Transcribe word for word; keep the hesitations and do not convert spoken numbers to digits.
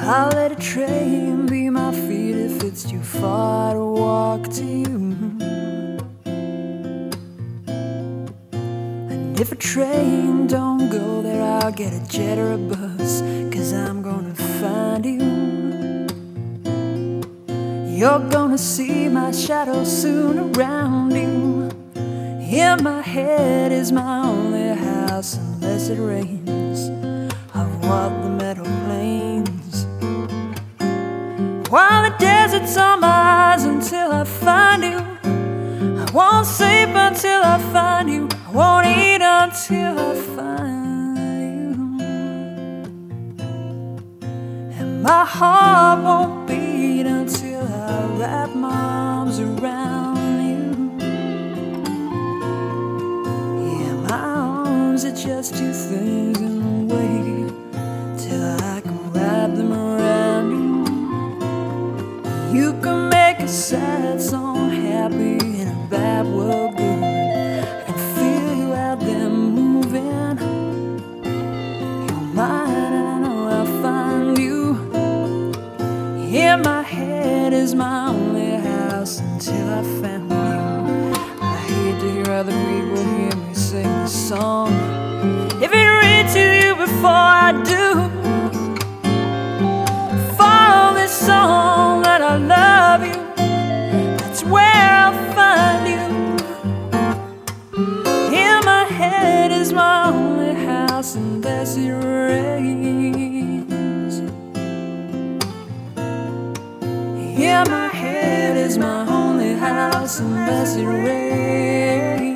I'll let a train be my feet if it's too far to walk to you. And if a train don't go there, I'll get a jet or a bus, 'cause I'm gonna find you. You're gonna see my shadow soon around you. In my head is my only house unless it rains. I've walked the meadow plains, while the desert's on my eyes until I find you. I won't sleep until I find you. I won't eat until I find you. And my heart won't beat until I wrap my arms around you. Yeah, my arms are just two things in the way till I can wrap them around you. You can make a sad song happy and a bad world good. I can feel you out there moving. You're mine and I know I'll find you. In my head is my only house until I found you. I hate to hear other people hear me sing this song. If it reaches you before I do, follow this song that I love you. That's where I'll find you. In my head is my only house unless it rains. In my head is my only house unless it rains.